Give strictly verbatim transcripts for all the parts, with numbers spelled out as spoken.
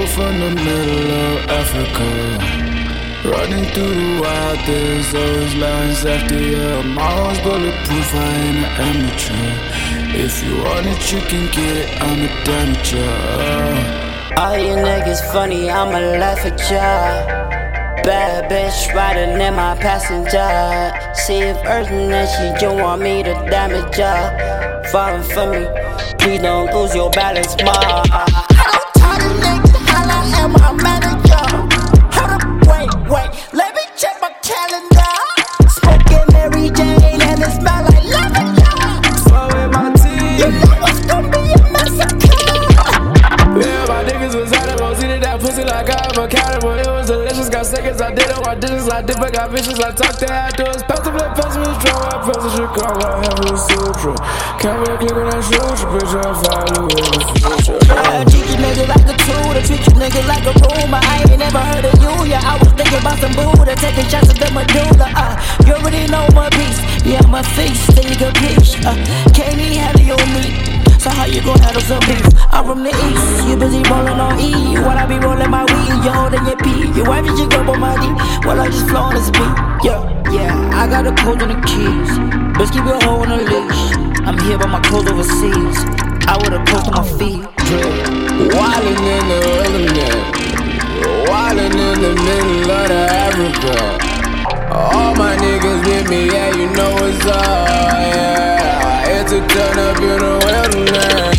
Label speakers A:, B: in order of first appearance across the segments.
A: from the middle of Africa, running through the wild, there's always lines after you. My heart's bulletproof, I ain't an amateur. If you want it, you can get it, I'm a damager.
B: All you niggas funny, I'ma laugh at ya. Bad bitch riding in my passenger. See if Earthin' and she just want me to damage ya. Falling for me, please don't lose your balance, ma. I don't tell the niggas holla at my manager. Hold up, wait, wait, let me check my calendar. Smoking Mary Jane and it smell like lavender.
A: So with my team,
B: you know it's gonna be a massacre.
A: Yeah, my niggas was out of most eating that pussy like I'm accountable. It was delicious, got seconds, I did all my dishes, I did, but got vicious, I talked to afterwards. Pass the flip, pass me the straw, I press the Chicago, I have a sutra. Can't really click on that shooter, bitch, I follow in the future.
B: Yeah, treat you niggas like a tool, treat you niggas like a rumor. I ain't never heard of you, yeah, I was thinking about some Buddha, taking shots at the medulla, uh. You already know my beast, yeah, my face, then you can peach, uh. Can't even handle your meat. So how you gon' handle some beef? I'm from the east, you busy rollin' on E. While I be rollin' my weed, you holdin' your pee. Your wife is your girl on my D, while I just flow on this beat. Yeah, yeah, I got the codes and the keys. Bitch, keep your hoe on a leash. I'm here but my clothes overseas. I would've posted my feet.
A: Wildin' in the wilderness, wildin' in the middle of the Africa. All my niggas with me, yeah, you know what's up, yeah. It's a turn up in the wilderness.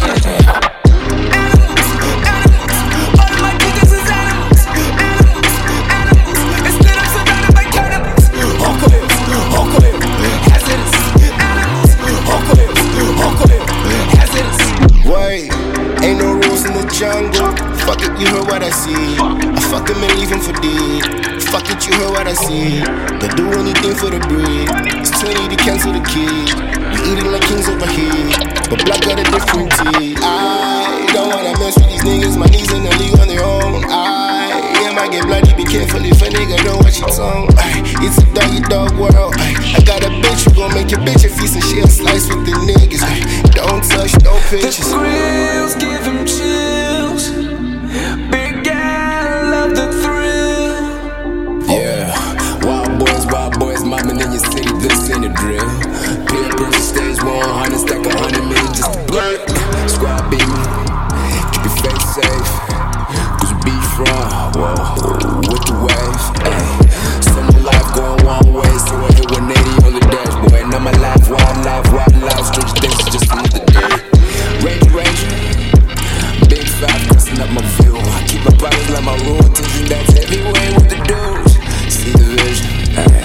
C: Wait, ain't no rules in the jungle. Fuck it, you heard what I see. I fuck him and leave him for dead. Fuck it, you heard what I see. They'll do anything for the bread. It's twenty to cancel the kid. We eating like kings over here, but black got a different tea. I don't wanna mess with these niggas. My knees in the league on their own. I yeah, might get bloody. Be careful if a nigga know what you tongue. It's a doggy dog world. I got a bitch who gon' make your bitch a feast and she'll slice with the niggas. Don't touch, no pictures.
A: The grills give him chills. Big gal love the thrill.
D: Yeah, wild boys, wild boys, mobbing in your city, this ain't a drill. Peer pressure, stage one hundred, stack a hundred million just to blur. Squad beating, keep your face safe. Cause we be from, whoa, with the wave. Ay. Summer life going one way, so I hit one eighty on the dashboard. Now my life, wild life, wild life, strange things, just another day. Range, range, big five, crossing up my view. I keep my pockets like my room, teaching that's everywhere with the dudes. See the vision, ay.